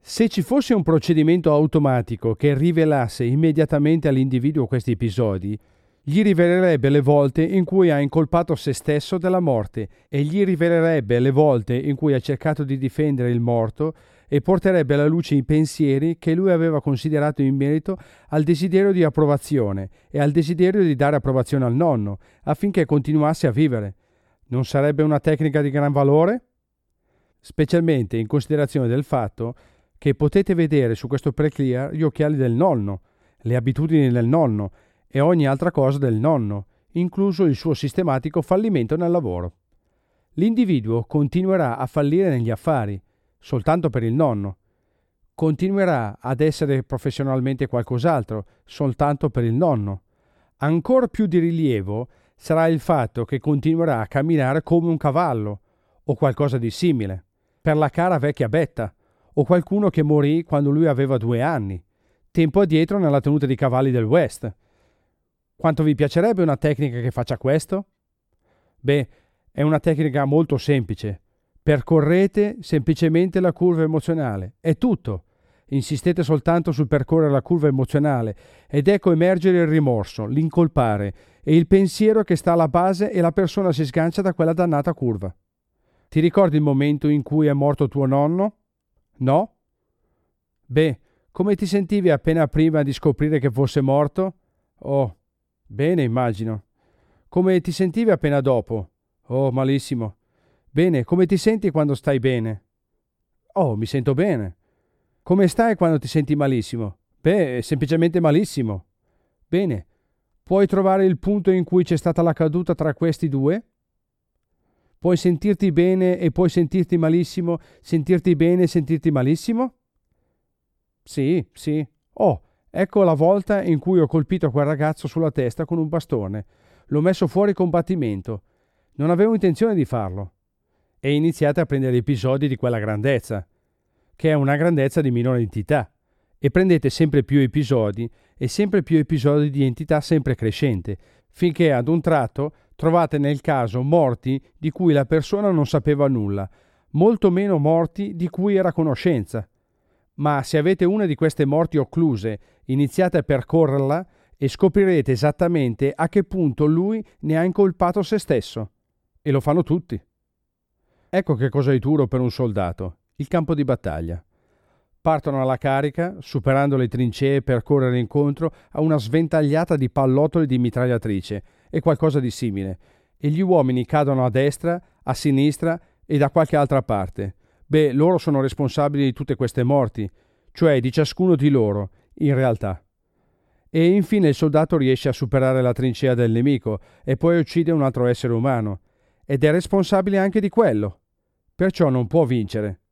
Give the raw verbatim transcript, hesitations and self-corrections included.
Se ci fosse un procedimento automatico che rivelasse immediatamente all'individuo questi episodi, gli rivelerebbe le volte in cui ha incolpato se stesso della morte e gli rivelerebbe le volte in cui ha cercato di difendere il morto e porterebbe alla luce i pensieri che lui aveva considerato in merito al desiderio di approvazione e al desiderio di dare approvazione al nonno affinché continuasse a vivere. Non sarebbe una tecnica di gran valore? Specialmente in considerazione del fatto che potete vedere su questo pre-clear gli occhiali del nonno, le abitudini del nonno e ogni altra cosa del nonno, incluso il suo sistematico fallimento nel lavoro. L'individuo continuerà a fallire negli affari, soltanto per il nonno. Continuerà ad essere professionalmente qualcos'altro, soltanto per il nonno. Ancor più di rilievo sarà il fatto che continuerà a camminare come un cavallo, o qualcosa di simile, per la cara vecchia Betta, o qualcuno che morì quando lui aveva due anni, tempo addietro nella tenuta di cavalli del West. Quanto vi piacerebbe una tecnica che faccia questo? Beh, è una tecnica molto semplice. Percorrete semplicemente la curva emozionale. È tutto. Insistete soltanto sul percorrere la curva emozionale ed ecco emergere il rimorso, l'incolpare e il pensiero che sta alla base e la persona si sgancia da quella dannata curva. Ti ricordi il momento in cui è morto tuo nonno? No? Beh, come ti sentivi appena prima di scoprire che fosse morto? Oh, bene, immagino. Come ti sentivi appena dopo? Oh, malissimo. Bene, come ti senti quando stai bene? Oh, mi sento bene. Come stai quando ti senti malissimo? Beh, semplicemente malissimo. Bene, puoi trovare il punto in cui c'è stata la caduta tra questi due? Puoi sentirti bene e puoi sentirti malissimo, sentirti bene e sentirti malissimo? Sì, sì. Oh, ecco la volta in cui ho colpito quel ragazzo sulla testa con un bastone. L'ho messo fuori combattimento. Non avevo intenzione di farlo. E iniziate a prendere episodi di quella grandezza, che è una grandezza di minore entità, e prendete sempre più episodi e sempre più episodi di entità sempre crescente, finché ad un tratto trovate nel caso morti di cui la persona non sapeva nulla, molto meno morti di cui era a conoscenza. Ma se avete una di queste morti occluse, iniziate a percorrerla e scoprirete esattamente a che punto lui ne ha incolpato se stesso. E lo fanno tutti. Ecco che cosa è duro per un soldato, il campo di battaglia. Partono alla carica, superando le trincee per correre incontro a una sventagliata di pallottoli di mitragliatrice e qualcosa di simile, e gli uomini cadono a destra, a sinistra e da qualche altra parte. Beh, loro sono responsabili di tutte queste morti, cioè di ciascuno di loro, in realtà. E infine il soldato riesce a superare la trincea del nemico e poi uccide un altro essere umano, ed è responsabile anche di quello. Perciò non può vincere.